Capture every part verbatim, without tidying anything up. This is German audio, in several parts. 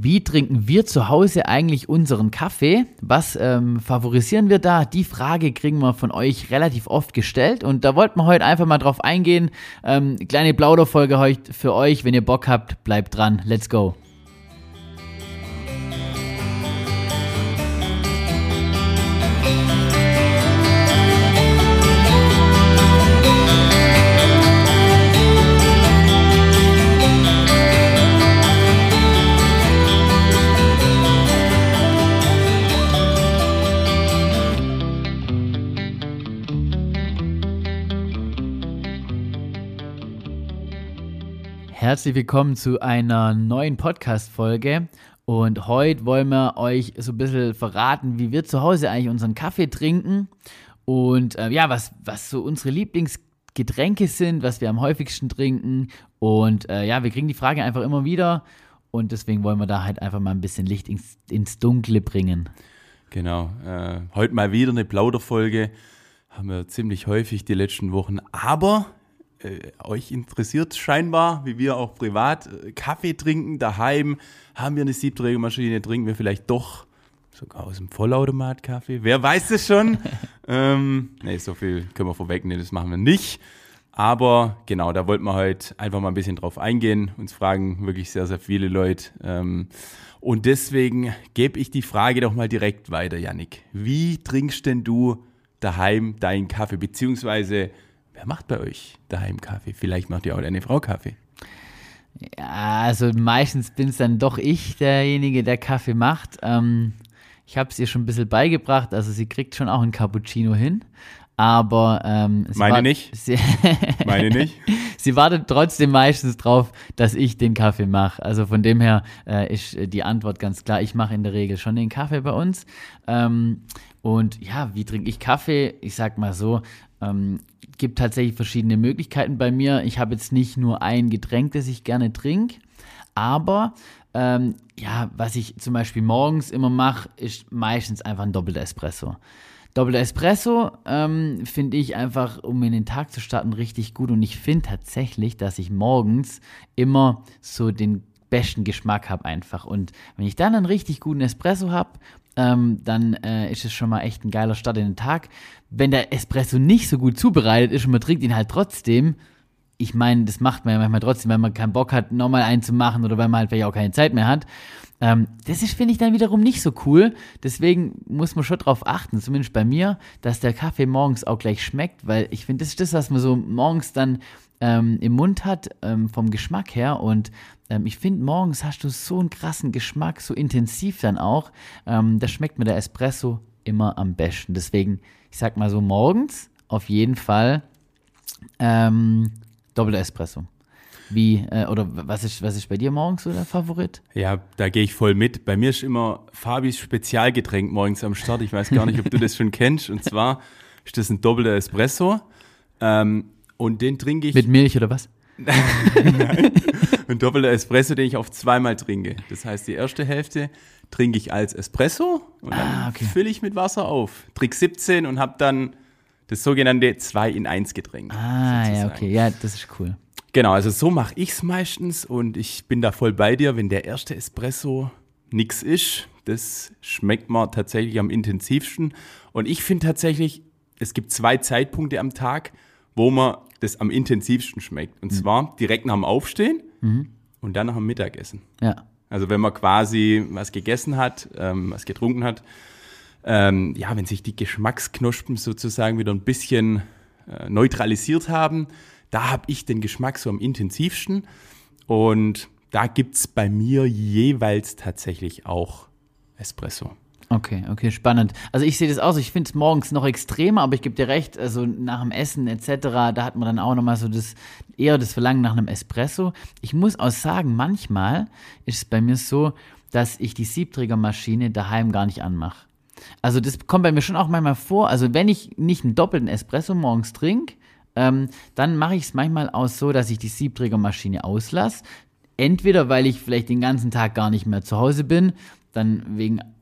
Wie trinken wir zu Hause eigentlich unseren Kaffee? Was ähm, favorisieren wir da? Die Frage kriegen wir von euch relativ oft gestellt und da wollten wir heute einfach mal drauf eingehen. Ähm, kleine Plauderfolge heute für euch. Wenn ihr Bock habt, bleibt dran. Let's go. Herzlich willkommen zu einer neuen Podcast-Folge und heute wollen wir euch so ein bisschen verraten, wie wir zu Hause eigentlich unseren Kaffee trinken und äh, ja, was, was so unsere Lieblingsgetränke sind, was wir am häufigsten trinken und äh, ja, wir kriegen die Frage einfach immer wieder und deswegen wollen wir da halt einfach mal ein bisschen Licht ins, ins Dunkle bringen. Genau, äh, heute mal wieder eine Plauderfolge, haben wir ziemlich häufig die letzten Wochen, aber Äh, euch interessiert scheinbar, wie wir auch privat, äh, Kaffee trinken daheim. Haben wir eine Siebträgermaschine, trinken wir vielleicht doch sogar aus dem Vollautomat Kaffee? Wer weiß es schon? ähm, nee, so viel können wir vorwegnehmen, das machen wir nicht. Aber genau, da wollten wir heute einfach mal ein bisschen drauf eingehen. Uns fragen wirklich sehr, sehr viele Leute. Ähm, und deswegen gebe ich die Frage doch mal direkt weiter, Yannick. Wie trinkst denn du daheim deinen Kaffee? Beziehungsweise wer macht bei euch daheim Kaffee? Vielleicht macht ja auch deine Frau Kaffee. Ja, also meistens bin es dann doch ich, derjenige, der Kaffee macht. Ähm, ich habe es ihr schon ein bisschen beigebracht, also sie kriegt schon auch einen Cappuccino hin. Aber ähm, sie Meine wart- nicht. Sie, Meine nicht. sie wartet trotzdem meistens drauf, dass ich den Kaffee mache. Also von dem her äh, ist die Antwort ganz klar. Ich mache in der Regel schon den Kaffee bei uns. Ähm, und ja, wie trinke ich Kaffee? Ich sag mal so, ähm, gibt tatsächlich verschiedene Möglichkeiten bei mir. Ich habe jetzt nicht nur ein Getränk, das ich gerne trinke, aber ähm, ja, was ich zum Beispiel morgens immer mache, ist meistens einfach ein doppelter Espresso. Doppelter Espresso ähm, finde ich einfach, um in den Tag zu starten, richtig gut und ich finde tatsächlich, dass ich morgens immer so den besten Geschmack habe einfach und wenn ich dann einen richtig guten Espresso habe, ähm, dann äh, ist es schon mal echt ein geiler Start in den Tag. Wenn der Espresso nicht so gut zubereitet ist und man trinkt ihn halt trotzdem, ich meine, das macht man ja manchmal trotzdem, wenn man keinen Bock hat, nochmal einen zu machen oder wenn man halt vielleicht auch keine Zeit mehr hat. Ähm, das ist, finde ich, dann wiederum nicht so cool. Deswegen muss man schon darauf achten, zumindest bei mir, dass der Kaffee morgens auch gleich schmeckt, weil ich finde, das ist das, was man so morgens dann ähm, im Mund hat, ähm, vom Geschmack her. Und ähm, ich finde, morgens hast du so einen krassen Geschmack, so intensiv dann auch. Ähm, da schmeckt mir der Espresso immer am besten. Deswegen, ich sag mal so, morgens auf jeden Fall ähm, doppelter Espresso. Wie, äh, oder was ist, was ist bei dir morgens so der Favorit? Ja, da gehe ich voll mit. Bei mir ist immer Fabis Spezialgetränk morgens am Start. Ich weiß gar nicht, ob du das schon kennst. Und zwar ist das ein doppelter Espresso. Ähm, und den trinke ich... Mit Milch oder was? Nein. Ein doppelter Espresso, den ich auf zweimal trinke. Das heißt, die erste Hälfte trinke ich als Espresso und dann Ah, okay. fülle ich mit Wasser auf. Trick siebzehn und habe dann das sogenannte zwei in eins Getränk. Ah, sozusagen. ja, okay. Ja, das ist cool. Genau, also so mache ich es meistens und ich bin da voll bei dir, wenn der erste Espresso nix ist. Das schmeckt mir tatsächlich am intensivsten. Und ich finde tatsächlich, es gibt zwei Zeitpunkte am Tag, wo man das am intensivsten schmeckt. Und mhm. zwar direkt nach dem Aufstehen mhm. und dann nach dem Mittagessen. Ja. Also wenn man quasi was gegessen hat, ähm, was getrunken hat, ähm, ja, wenn sich die Geschmacksknospen sozusagen wieder ein bisschen äh, neutralisiert haben, da habe ich den Geschmack so am intensivsten und da gibt es bei mir jeweils tatsächlich auch Espresso. Okay, okay, spannend. Also ich sehe das auch so, ich finde es morgens noch extremer, aber ich gebe dir recht, also nach dem Essen et cetera, da hat man dann auch nochmal so das, eher das Verlangen nach einem Espresso. Ich muss auch sagen, manchmal ist es bei mir so, dass ich die Siebträgermaschine daheim gar nicht anmache. Also das kommt bei mir schon auch manchmal vor, also wenn ich nicht einen doppelten Espresso morgens trinke, ähm, dann mache ich es manchmal auch so, dass ich die Siebträgermaschine auslasse. Entweder, weil ich vielleicht den ganzen Tag gar nicht mehr zu Hause bin, dann wegen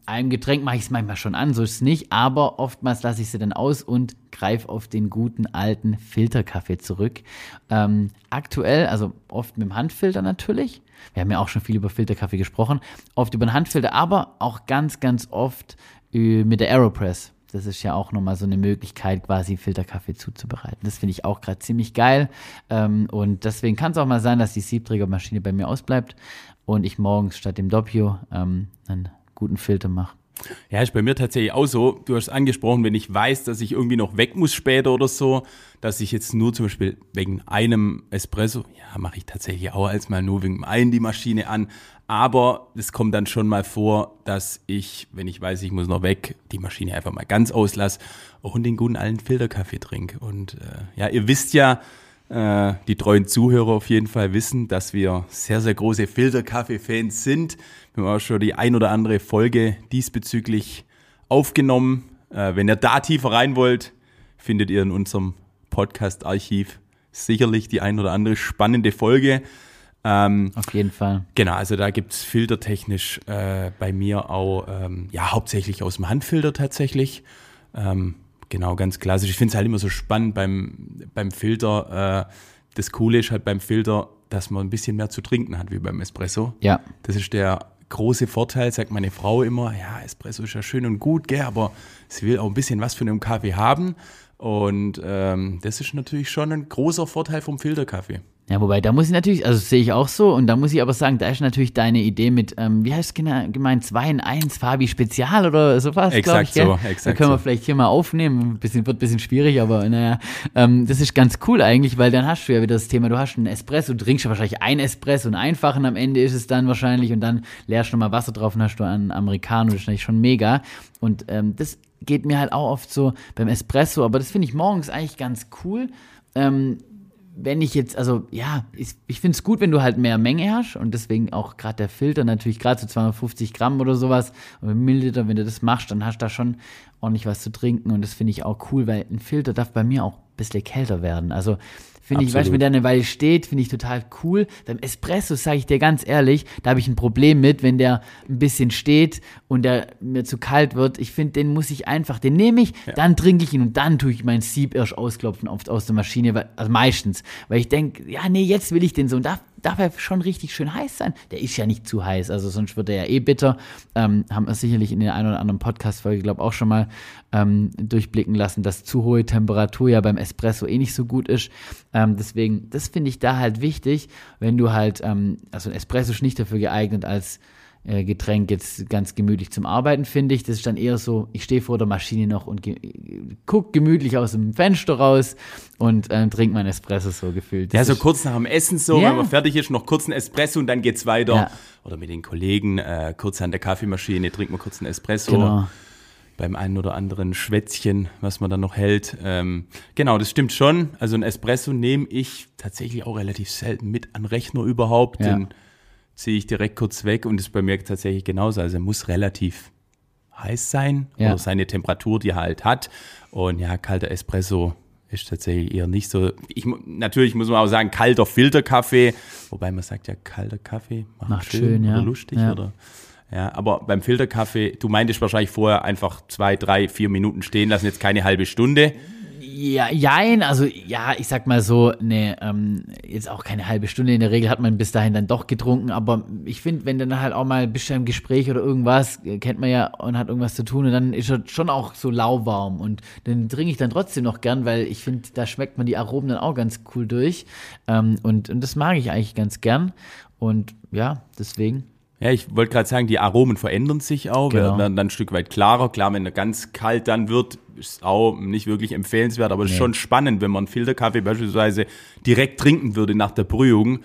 einem Getränk mache ich es manchmal schon an, so ist es nicht, aber oftmals lasse ich sie dann aus und greife auf den guten alten Filterkaffee zurück. Ähm, aktuell, also oft mit dem Handfilter natürlich, wir haben ja auch schon viel über Filterkaffee gesprochen, oft über den Handfilter, aber auch ganz, ganz oft äh, mit der Aeropress. Das ist ja auch nochmal so eine Möglichkeit, quasi Filterkaffee zuzubereiten. Das finde ich auch gerade ziemlich geil. Ähm, und deswegen kann es auch mal sein, dass die Siebträgermaschine bei mir ausbleibt und ich morgens statt dem Doppio ähm, einen guten Filter mache. Ja, ist bei mir tatsächlich auch so. Du hast angesprochen, wenn ich weiß, dass ich irgendwie noch weg muss später oder so, dass ich jetzt nur zum Beispiel wegen einem Espresso, ja, mache ich tatsächlich auch als mal nur wegen einem die Maschine an. Aber es kommt dann schon mal vor, dass ich, wenn ich weiß, ich muss noch weg, die Maschine einfach mal ganz auslasse und den guten alten Filterkaffee trinke. Und äh, ja, ihr wisst ja, äh, die treuen Zuhörer auf jeden Fall wissen, dass wir sehr, sehr große Filterkaffee-Fans sind. Wir haben auch schon die ein oder andere Folge diesbezüglich aufgenommen. Äh, wenn ihr da tiefer rein wollt, findet ihr in unserem Podcast-Archiv sicherlich die ein oder andere spannende Folge. Ähm, Auf jeden Fall. Genau, also da gibt es filtertechnisch äh, bei mir auch, ähm, ja, hauptsächlich aus dem Handfilter tatsächlich. Ähm, genau, ganz klassisch. Ich finde es halt immer so spannend beim, beim Filter. Äh, das Coole ist halt beim Filter, dass man ein bisschen mehr zu trinken hat wie beim Espresso. Ja. Das ist der große Vorteil, sagt meine Frau immer, ja, Espresso ist ja schön und gut, gell, aber sie will auch ein bisschen was von dem Kaffee haben. Und ähm, das ist natürlich schon ein großer Vorteil vom Filterkaffee. Ja, wobei, da muss ich natürlich, also das sehe ich auch so, und da muss ich aber sagen, da ist natürlich deine Idee mit, ähm, wie heißt es genau, gemeint, zwei in eins, Fabi Spezial oder sowas, glaube ich. Exakt so, exakt Da können wir so. vielleicht hier mal aufnehmen, ein bisschen, wird ein bisschen schwierig, aber naja, ähm, das ist ganz cool eigentlich, weil dann hast du ja wieder das Thema, du hast einen Espresso, du trinkst ja wahrscheinlich ein Espresso, einen einfachen, am Ende ist es dann wahrscheinlich, und dann leerst du nochmal Wasser drauf und hast du einen Americano, das ist natürlich schon mega, und ähm, das geht mir halt auch oft so beim Espresso, aber das finde ich morgens eigentlich ganz cool, ähm, wenn ich jetzt, also ja, ich, ich finde es gut, wenn du halt mehr Menge hast und deswegen auch gerade der Filter natürlich gerade so zweihundertfünfzig Gramm oder sowas oder Milliliter, wenn du das machst, dann hast du da schon ordentlich was zu trinken und das finde ich auch cool, weil ein Filter darf bei mir auch ein bisschen kälter werden, also finde ich, weißt du, wenn der eine Weile steht, finde ich total cool. Beim Espresso, sage ich dir ganz ehrlich, da habe ich ein Problem mit, wenn der ein bisschen steht und der mir zu kalt wird. Ich finde, den muss ich einfach, den nehme ich, ja. Dann trinke ich ihn und dann tue ich meinen Sieb erst ausklopfen auf, aus der Maschine, weil, also meistens. Weil ich denke, ja, nee, jetzt will ich den so. Und darf, darf er schon richtig schön heiß sein. Der ist ja nicht zu heiß, also sonst wird er ja eh bitter. Ähm, haben wir sicherlich in der einen oder anderen Podcast-Folge, glaube ich, auch schon mal ähm, durchblicken lassen, dass zu hohe Temperatur ja beim Espresso eh nicht so gut ist. Ähm, deswegen, das finde ich da halt wichtig, wenn du halt, ähm, also ein Espresso ist nicht dafür geeignet als äh, Getränk jetzt ganz gemütlich zum Arbeiten, finde ich. Das ist dann eher so, ich stehe vor der Maschine noch und ge- guck gemütlich aus dem Fenster raus und ähm, trinke meinen Espresso so gefühlt. Das ja, so ist, kurz nach dem Essen so, ja. wenn man fertig ist, noch kurz ein Espresso und dann geht's weiter. Ja. Oder mit den Kollegen, äh, kurz an der Kaffeemaschine, trinkt man kurz einen Espresso. Genau. Beim einen oder anderen Schwätzchen, was man dann noch hält. Ähm, genau, das stimmt schon. Also ein Espresso nehme ich tatsächlich auch relativ selten mit an Rechner überhaupt. Ja. Den ziehe ich direkt kurz weg und das ist bei mir tatsächlich genauso. Also er muss relativ heiß sein Ja. oder seine Temperatur, die er halt hat. Und ja, kalter Espresso ist tatsächlich eher nicht so. Ich, natürlich muss man auch sagen, kalter Filterkaffee, wobei man sagt ja, kalter Kaffee macht, Macht schön, schön, ja. oder lustig Ja. oder. Ja, aber beim Filterkaffee, du meintest wahrscheinlich vorher einfach zwei, drei, vier Minuten stehen lassen, jetzt keine halbe Stunde. Ja, jein, also ja, ich sag mal so, ne, ähm, jetzt auch keine halbe Stunde, in der Regel hat man bis dahin dann doch getrunken, aber ich finde, wenn dann halt auch mal bist du im Gespräch oder irgendwas, kennt man ja und hat irgendwas zu tun und dann ist er schon auch so lauwarm und den trinke ich dann trotzdem noch gern, weil ich finde, da schmeckt man die Aromen dann auch ganz cool durch ähm, und, und das mag ich eigentlich ganz gern und ja, deswegen. Ja, ich wollte gerade sagen, die Aromen verändern sich auch, Genau. werden dann ein Stück weit klarer. Klar, wenn er ganz kalt dann wird, ist auch nicht wirklich empfehlenswert, aber es ist Nee. schon spannend, wenn man Filterkaffee beispielsweise direkt trinken würde nach der Brühung.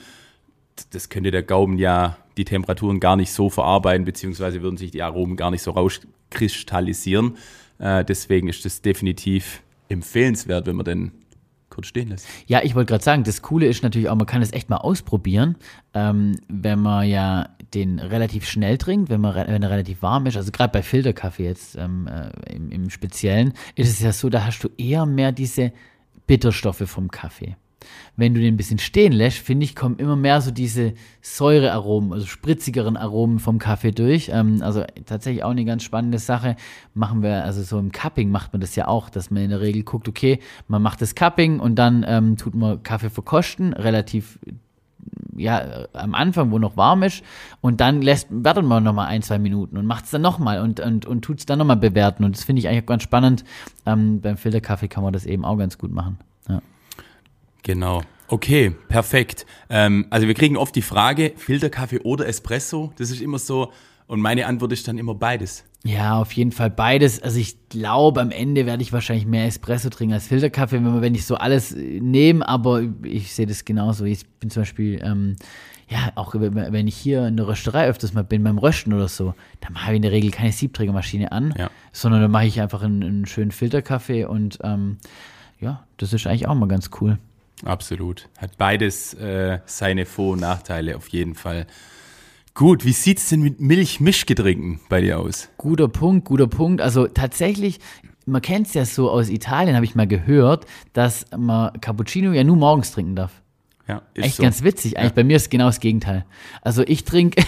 Das könnte der Gaumen ja die Temperaturen gar nicht so verarbeiten, beziehungsweise würden sich die Aromen gar nicht so rauskristallisieren. Äh, deswegen ist das definitiv empfehlenswert, wenn man den kurz stehen lässt. Ja, ich wollte gerade sagen, das Coole ist natürlich auch, man kann es echt mal ausprobieren, ähm, wenn man ja den relativ schnell trinkt, wenn, man, re- wenn er relativ warm ist, also gerade bei Filterkaffee jetzt ähm, äh, im, im Speziellen, ist es ja so, da hast du eher mehr diese Bitterstoffe vom Kaffee. wenn du den ein bisschen stehen lässt, finde ich, kommen immer mehr so diese Säurearomen, also spritzigeren Aromen vom Kaffee durch. Ähm, also tatsächlich auch eine ganz spannende Sache. Machen wir, also so im Cupping macht man das ja auch, dass man in der Regel guckt, okay, man macht das Cupping und dann ähm, tut man Kaffee verkosten, relativ ja, am Anfang, wo noch warm ist, und dann lässt, wartet man nochmal ein, zwei Minuten und macht es dann nochmal und, und, und tut es dann nochmal bewerten. Und das finde ich eigentlich auch ganz spannend. Ähm, beim Filterkaffee kann man das eben auch ganz gut machen. Ja. Genau. Okay, perfekt. Ähm, also wir kriegen oft die Frage, Filterkaffee oder Espresso? Das ist immer so, und meine Antwort ist dann immer beides. Ja, auf jeden Fall beides. Also ich glaube, am Ende werde ich wahrscheinlich mehr Espresso trinken als Filterkaffee, wenn, wir, wenn ich so alles nehme, aber ich sehe das genauso. Ich bin zum Beispiel, ähm, ja, auch wenn ich hier in der Rösterei öfters mal bin, beim Rösten oder so, dann mache ich in der Regel keine Siebträgermaschine an, ja. sondern dann mache ich einfach einen, einen schönen Filterkaffee und ähm, ja, das ist eigentlich auch mal ganz cool. Absolut. Hat beides äh, seine Vor- und Nachteile auf jeden Fall. Gut, wie sieht es denn mit Milchmischgetränken bei dir aus? Guter Punkt, guter Punkt. Also tatsächlich, man kennt es ja so aus Italien, habe ich mal gehört, dass man Cappuccino ja nur morgens trinken darf. Ja, ist Echt so. ganz witzig. Eigentlich Ja. bei mir ist genau das Gegenteil. Also ich trinke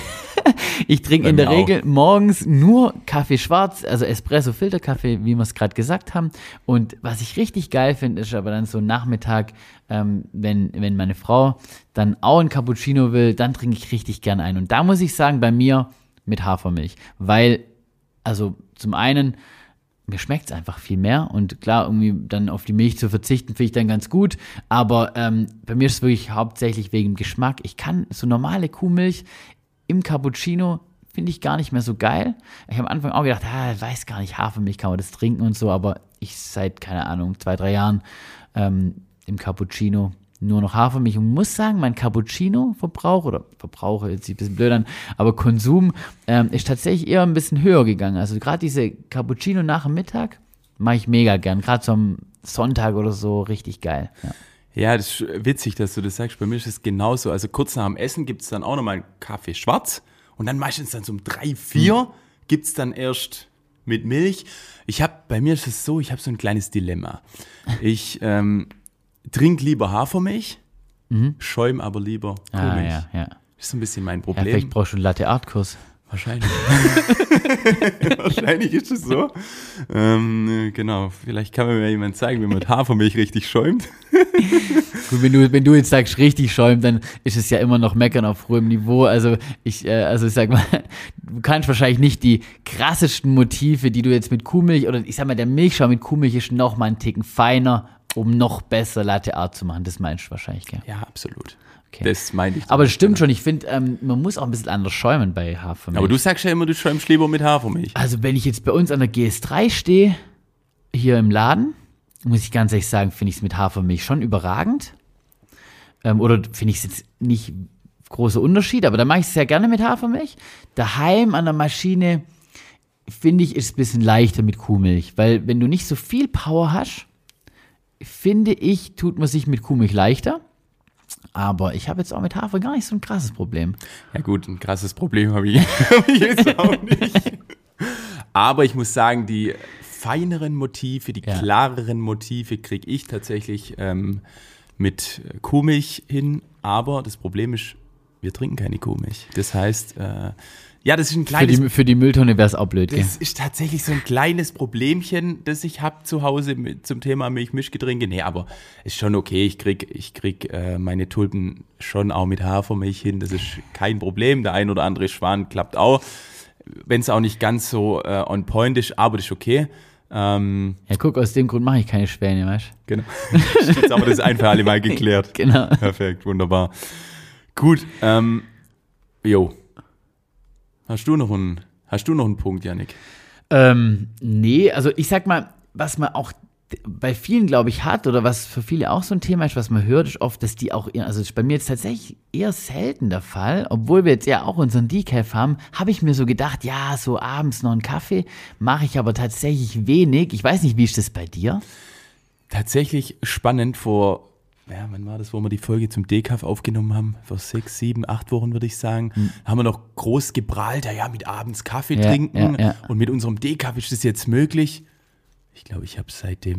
ich trinke Bei in der mir auch. Regel morgens nur Kaffee schwarz, also Espresso, Filterkaffee, wie wir es gerade gesagt haben. Und was ich richtig geil finde, ist aber dann so Nachmittag, ähm, wenn, wenn meine Frau dann auch ein Cappuccino will, dann trinke ich richtig gern ein. Und da muss ich sagen, bei mir mit Hafermilch. Weil, also zum einen, mir schmeckt es einfach viel mehr und klar, irgendwie dann auf die Milch zu verzichten, finde ich dann ganz gut, aber ähm, bei mir ist es wirklich hauptsächlich wegen dem Geschmack. Ich kann so normale Kuhmilch im Cappuccino finde ich gar nicht mehr so geil. Ich habe am Anfang auch gedacht, ah, ich weiß gar nicht, Hafermilch kann man das trinken und so, aber ich seit, keine Ahnung, zwei, drei Jahren ähm, im Cappuccino nur noch Hafermilch und muss sagen, mein Cappuccino-Verbrauch oder Verbrauch, jetzt sieht ein bisschen blöd an, aber Konsum ähm, ist tatsächlich eher ein bisschen höher gegangen. Also gerade diese Cappuccino nach dem Mittag mache ich mega gern, gerade so am Sonntag oder so, richtig geil. Ja. Ja, das ist witzig, dass du das sagst. Bei mir ist es genauso. Also kurz nach dem Essen gibt es dann auch nochmal einen Kaffee schwarz und dann meistens dann so um drei, vier mhm. gibt es dann erst mit Milch. Ich habe, bei mir ist es so, ich habe so ein kleines Dilemma. Ich ähm, trinke lieber Hafermilch, mhm. schäume aber lieber Kuhmilch. Ah, ja, ja. Das ist so ein bisschen mein Ja, Problem. vielleicht brauchst du einen Latte-Art-Kurs. Wahrscheinlich. Wahrscheinlich ist es so. Ähm, genau, vielleicht kann mir mal jemand zeigen, wie man Hafermilch richtig schäumt. Gut, wenn du, wenn du jetzt sagst, richtig schäumt, dann ist es ja immer noch Meckern auf hohem Niveau. Also ich, äh, also ich sag mal, du kannst wahrscheinlich nicht die krassesten Motive, die du jetzt mit Kuhmilch, oder ich sag mal, der Milchschaum mit Kuhmilch ist noch mal einen Ticken feiner, um noch besser Latte Art zu machen. Das meinst du wahrscheinlich, gell? Ja, absolut. Okay. Das meine ich. Aber das stimmt schon. Ich finde, ähm, man muss auch ein bisschen anders schäumen bei Hafermilch. Aber du sagst ja immer, du schäumst lieber mit Hafermilch. Also wenn ich jetzt bei uns an der G S drei stehe, hier im Laden, muss ich ganz ehrlich sagen, finde ich es mit Hafermilch schon überragend. Ähm, oder finde ich es jetzt nicht großer Unterschied, aber da mache ich es sehr gerne mit Hafermilch. Daheim an der Maschine, finde ich, ist es ein bisschen leichter mit Kuhmilch, weil wenn du nicht so viel Power hast, finde ich, tut man sich mit Kuhmilch leichter. Aber ich habe jetzt auch mit Hafer gar nicht so ein krasses Problem. Ja gut, ein krasses Problem habe ich, hab ich jetzt auch nicht. Aber ich muss sagen, die feineren Motive, die Ja. klareren Motive kriege ich tatsächlich ähm, mit Kuhmilch hin. Aber das Problem ist, wir trinken keine Kuhmilch. Das heißt, äh, ja, das ist ein Für kleines die, für die Mülltonne wäre es auch blöd, gell? Das ist tatsächlich so ein kleines Problemchen, das ich habe zu Hause mit, zum Thema Milch-Mischgetränke. Nee, aber ist schon okay. Ich krieg, ich krieg äh, meine Tulpen schon auch mit Hafermilch hin. Das ist kein Problem. Der ein oder andere Schwan klappt auch. Wenn es auch nicht ganz so äh, on point ist, aber das ist okay. Ähm, Ja, guck, aus dem Grund mache ich keine Späne, weißt du? genau. Jetzt haben wir das ein für alle Mal geklärt. Genau. Perfekt, wunderbar. Gut, ähm, jo. Hast du noch einen, hast du noch einen Punkt, Yannick? Ähm, nee, also ich sag mal, was man auch bei vielen, glaube ich, hat oder was für viele auch so ein Thema ist, was man hört, ist oft, dass die auch, eher- also das ist bei mir jetzt tatsächlich eher selten der Fall, obwohl wir jetzt ja auch unseren Decaf haben, habe ich mir so gedacht, ja, so abends noch einen Kaffee, mache ich aber tatsächlich wenig. Ich weiß nicht, wie ist das bei dir? Tatsächlich spannend, vor, ja, wann war das, wo wir die Folge zum Decaf aufgenommen haben? Vor sechs, sieben, acht Wochen, würde ich sagen. Hm. Haben wir noch groß geprahlt, ja, ja, mit abends Kaffee Ja, trinken ja, ja. und mit unserem Decaf ist das jetzt möglich. Ich glaube, ich habe seitdem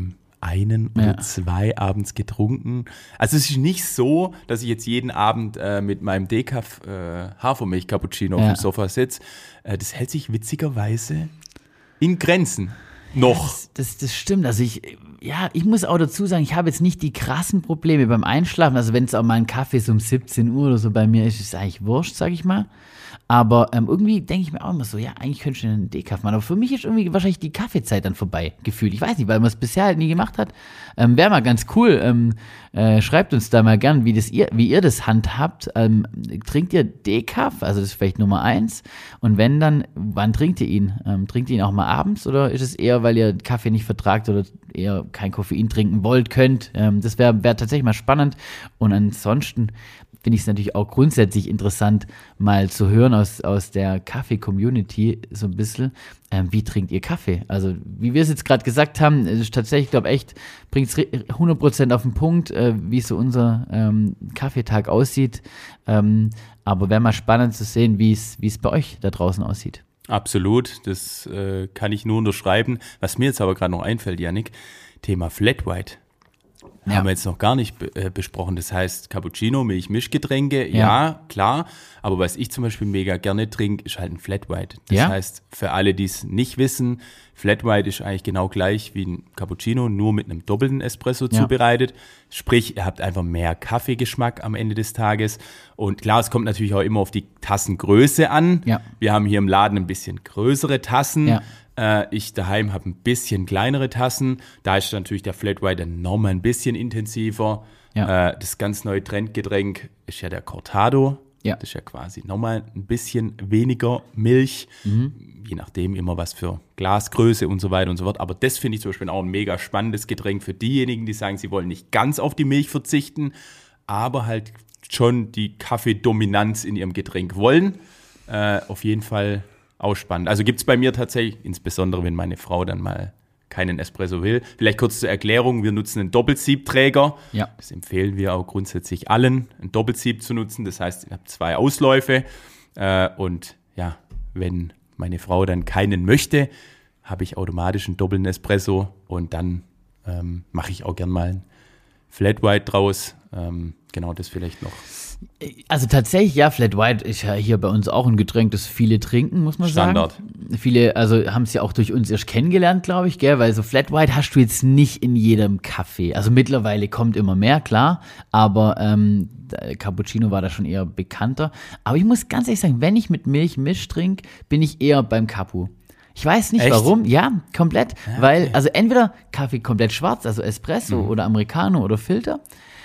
einen oder Ja. zwei abends getrunken. Also es ist nicht so, dass ich jetzt jeden Abend äh, mit meinem Decaf äh, Hafermilch-Cappuccino auf Ja. dem Sofa sitze. Äh, das hält sich witzigerweise in Grenzen. Noch. Das, das, das stimmt. Also ich, ja, ich muss auch dazu sagen, ich habe jetzt nicht die krassen Probleme beim Einschlafen. Also wenn es auch mal ein Kaffee so um siebzehn Uhr oder so bei mir ist, ist es eigentlich wurscht, sag ich mal. Aber ähm, irgendwie denke ich mir auch immer so, ja, eigentlich könnte ich einen Decaf machen. Aber für mich ist irgendwie wahrscheinlich die Kaffeezeit dann vorbei, gefühlt. Ich weiß nicht, weil man es bisher halt nie gemacht hat. Ähm, Wäre mal ganz cool. Ähm, äh, schreibt uns da mal gern, wie, das ihr, wie ihr das handhabt. Ähm, trinkt ihr Decaf? Also das ist vielleicht Nummer eins. Und wenn dann, wann trinkt ihr ihn? Ähm, trinkt ihr ihn auch mal abends oder ist es eher, weil ihr Kaffee nicht vertragt oder eher kein Koffein trinken wollt, könnt? Ähm, das wäre wär tatsächlich mal spannend. Und ansonsten finde ich es natürlich auch grundsätzlich interessant, mal zu hören aus, aus der Kaffee-Community so ein bisschen, ähm, wie trinkt ihr Kaffee? Also, wie wir es jetzt gerade gesagt haben, es ist tatsächlich, ich glaube echt, bringt es hundert Prozent auf den Punkt, äh, wie so unser ähm, Kaffeetag aussieht. Ähm, aber wäre mal spannend zu sehen, wie es wie es bei euch da draußen aussieht. Absolut, das äh, kann ich nur unterschreiben. Was mir jetzt aber gerade noch einfällt, Yannick, Thema Flat White. Ja. Haben wir jetzt noch gar nicht be- äh, besprochen. Das heißt, Cappuccino, Milch, Mischgetränke, ja. Ja. klar. Aber was ich zum Beispiel mega gerne trinke, ist halt ein Flat White. Das Ja. heißt, für alle, die es nicht wissen, Flat White ist eigentlich genau gleich wie ein Cappuccino, nur mit einem doppelten Espresso Ja. zubereitet. Sprich, ihr habt einfach mehr Kaffeegeschmack am Ende des Tages. Und klar, es kommt natürlich auch immer auf die Tassengröße an. Ja. Wir haben hier im Laden ein bisschen größere Tassen. Ja. Äh, ich daheim habe ein bisschen kleinere Tassen. Da ist natürlich der Flat White dann nochmal ein bisschen intensiver. Ja. Äh, das ganz neue Trendgetränk ist ja der Cortado. Ja. Das ist ja quasi nochmal ein bisschen weniger Milch. Mhm. Je nachdem immer was für Glasgröße und so weiter und so fort. Aber das finde ich zum Beispiel auch ein mega spannendes Getränk für diejenigen, die sagen, sie wollen nicht ganz auf die Milch verzichten, aber halt schon die Kaffeedominanz in ihrem Getränk wollen. Äh, auf jeden Fall auch spannend. Also gibt es bei mir tatsächlich, insbesondere wenn meine Frau dann mal keinen Espresso will. Vielleicht kurz zur Erklärung, wir nutzen einen Doppelsiebträger. Ja. Das empfehlen wir auch grundsätzlich allen, ein Doppelsieb zu nutzen. Das heißt, ihr habt zwei Ausläufe. Äh, und ja, wenn meine Frau dann keinen möchte, habe ich automatisch einen doppelten Espresso und dann ähm, mache ich auch gern mal einen Flat White draus. Ähm, genau, das vielleicht noch. Also tatsächlich, ja, Flat White ist ja hier bei uns auch ein Getränk, das viele trinken, muss man Standard. sagen. Viele, also haben es ja auch durch uns erst kennengelernt, glaube ich, gell, weil so Flat White hast du jetzt nicht in jedem Kaffee. Also mittlerweile kommt immer mehr, klar, aber ähm, der Cappuccino war da schon eher bekannter. Aber ich muss ganz ehrlich sagen, wenn ich mit Milch Misch trinke, bin ich eher beim Capu. Ich weiß nicht Echt? warum, ja, komplett, Ja, weil, okay. also entweder Kaffee komplett schwarz, also Espresso Mhm. oder Americano oder Filter,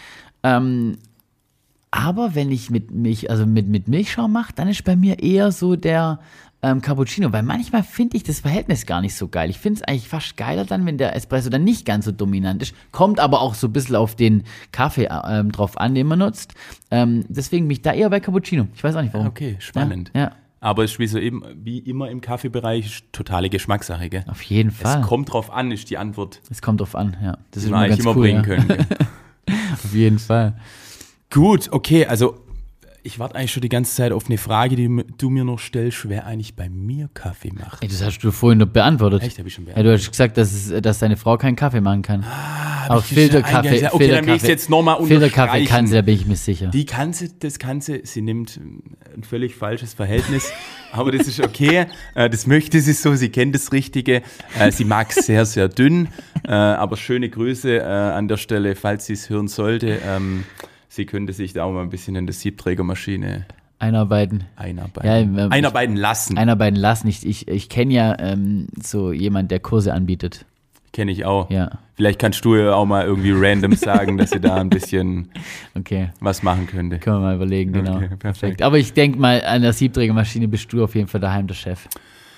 ähm, aber wenn ich mit Milch, also mit, mit Milchschaum mache, dann ist bei mir eher so der ähm, Cappuccino, weil manchmal finde ich das Verhältnis gar nicht so geil. Ich finde es eigentlich fast geiler dann, wenn der Espresso dann nicht ganz so dominant ist. Kommt aber auch so ein bisschen auf den Kaffee ähm, drauf an, den man nutzt. Ähm, deswegen bin ich da eher bei Cappuccino. Ich weiß auch nicht warum. Okay, spannend. Ja, ja, Aber es ist wie, so eben, wie immer im Kaffeebereich ist totale Geschmackssache. Gell? auf jeden Fall. Es kommt drauf an, ist die Antwort, Es kommt drauf an, ja. Das die ist wir immer eigentlich ganz immer cool, bringen ja. können. Gell? Auf jeden Fall. Gut, okay, also ich warte eigentlich schon die ganze Zeit auf eine Frage, die du mir noch stellst, wer eigentlich bei mir Kaffee macht. Ey, das hast du vorhin noch beantwortet. Echt, hab ich schon Ja, beantwortet. du hast gesagt, dass, es, dass deine Frau keinen Kaffee machen kann. Hab Aber ich schon Filterkaffee, eingehalten. Okay, dann will ich es jetzt nochmal Filterkaffee unterstreichen. kann sie, da bin ich mir sicher. Die kann sie, das kann sie, sie nimmt ein völlig falsches Verhältnis, aber das ist okay, Äh, das möchte sie so, sie kennt das Richtige, Äh, sie mag es sehr, sehr dünn, Äh, aber schöne Grüße äh, an der Stelle, falls sie es hören sollte, ähm, sie könnte sich da auch mal ein bisschen in der Siebträgermaschine Einarbeiten. einarbeiten, Ja, ähm, einarbeiten lassen, Einarbeiten lassen. Ich, ich, ich kenne ja ähm, so jemand, der Kurse anbietet. kenne ich auch. Ja, Vielleicht kannst du ja auch mal irgendwie random sagen, dass sie da ein bisschen okay. was machen könnte. Können wir mal überlegen, genau. Okay, perfekt. Aber ich denke mal, an der Siebträgermaschine bist du auf jeden Fall daheim der Chef.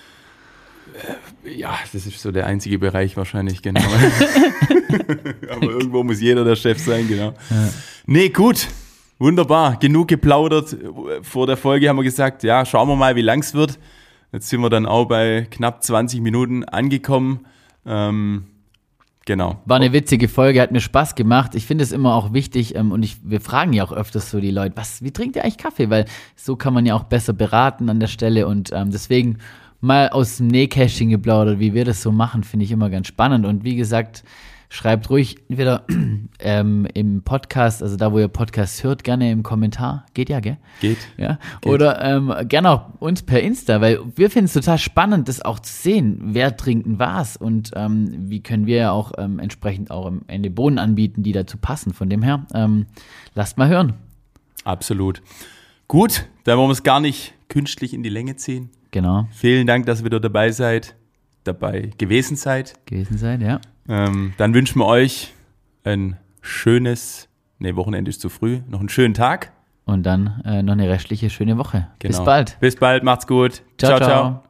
Ja, das ist so der einzige Bereich wahrscheinlich, genau. Aber irgendwo muss jeder der Chef sein, genau. Ja. Nee, gut. Wunderbar. Genug geplaudert. Vor der Folge haben wir gesagt, ja, schauen wir mal, wie lang es wird. Jetzt sind wir dann auch bei knapp zwanzig Minuten angekommen. Ähm, genau. War eine witzige Folge, hat mir Spaß gemacht. Ich finde es immer auch wichtig ähm, und ich, wir fragen ja auch öfters so die Leute, was, wie trinkt ihr eigentlich Kaffee? Weil so kann man ja auch besser beraten an der Stelle und ähm, deswegen mal aus dem Nähkästchen geplaudert, wie wir das so machen, finde ich immer ganz spannend. Und wie gesagt, schreibt ruhig entweder ähm, im Podcast, also da, wo ihr Podcast hört, gerne im Kommentar. Geht ja, gell? Geht. Ja. Geht. Oder ähm, gerne auch uns per Insta, weil wir finden es total spannend, das auch zu sehen, wer trinkt denn was und ähm, wie können wir ja auch ähm, entsprechend auch am Ende Bohnen anbieten, die dazu passen. Von dem her, ähm, lasst mal hören. Absolut. Gut, dann wollen wir es gar nicht künstlich in die Länge ziehen. Genau. Vielen Dank, dass ihr wieder dabei seid, dabei gewesen seid. Gewesen sein, ja. Ähm, dann wünschen wir euch ein schönes, nee, Wochenende ist zu früh, noch einen schönen Tag. Und dann äh, noch eine restliche schöne Woche. Genau. Bis bald. Bis bald, macht's gut. Ciao, ciao.